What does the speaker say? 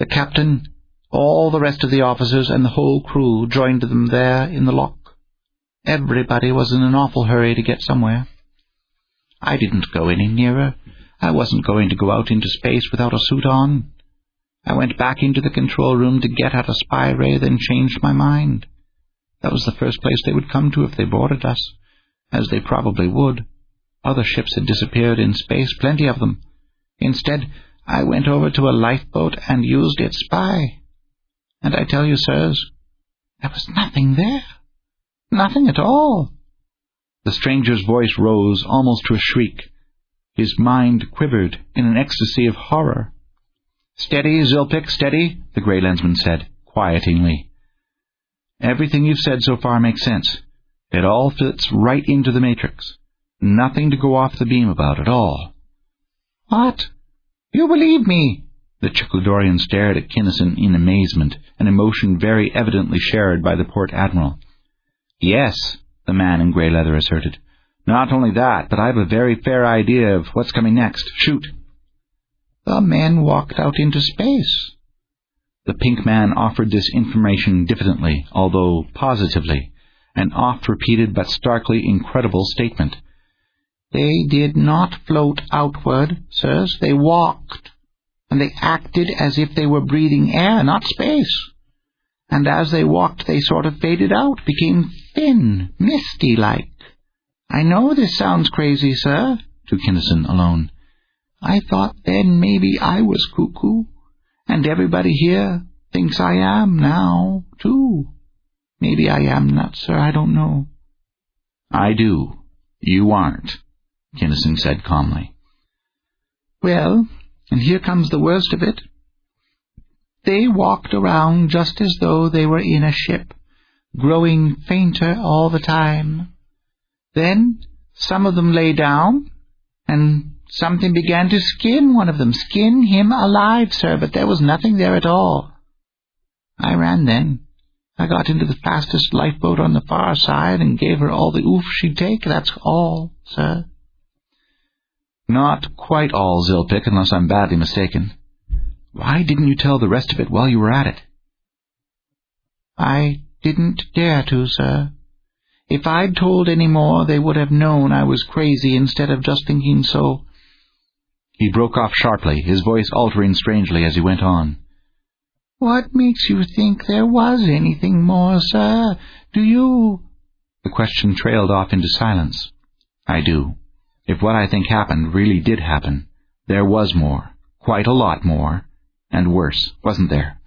The captain, all the rest of the officers, and the whole crew joined them there in the lock. Everybody was in an awful hurry to get somewhere. I didn't go any nearer. I wasn't going to go out into space without a suit on. I went back into the control room to get at a spy ray, then changed my mind. That was the first place they would come to if they boarded us, as they probably would. Other ships had disappeared in space, plenty of them. Instead, I went over to a lifeboat and used its spy. And I tell you, sirs, there was nothing there. Nothing at all. The stranger's voice rose almost to a shriek. His mind quivered in an ecstasy of horror. "Steady, Zilpik, steady," the Grey Lensman said, quietingly. "Everything you've said so far makes sense. It all fits right into the matrix. Nothing to go off the beam about at all." "What? You believe me?" The Chicladorian stared at Kinnison in amazement, an emotion very evidently shared by the Port Admiral. "Yes," the man in grey leather asserted. "Not only that, but I have a very fair idea of what's coming next. Shoot." "The men walked out into space." The pink man offered this information diffidently, although positively, an oft-repeated but starkly incredible statement. "They did not float outward, sirs. They walked, and they acted as if they were breathing air, not space. And as they walked, they sort of faded out, became thin, misty-like. I know this sounds crazy, sir," to Kinnison alone. "I thought then maybe I was cuckoo, and everybody here thinks I am now, too. Maybe I am not, sir, I don't know." "I do. You aren't," Kinnison said calmly. "Well, and here comes the worst of it. They walked around just as though they were in a ship, growing fainter all the time. Then some of them lay down, and something began to skin one of them, skin him alive, sir, but there was nothing there at all. I ran then. I got into the fastest lifeboat on the far side and gave her all the oof she'd take. That's all, sir." "Not quite all, Zilpik, unless I'm badly mistaken. Why didn't you tell the rest of it while you were at it?" "I didn't dare to, sir. If I'd told any more, they would have known I was crazy instead of just thinking so." He broke off sharply, his voice altering strangely as he went on. "What makes you think there was anything more, sir? Do you—" The question trailed off into silence. "I do. If what I think happened really did happen, there was more, quite a lot more, and worse, wasn't there?"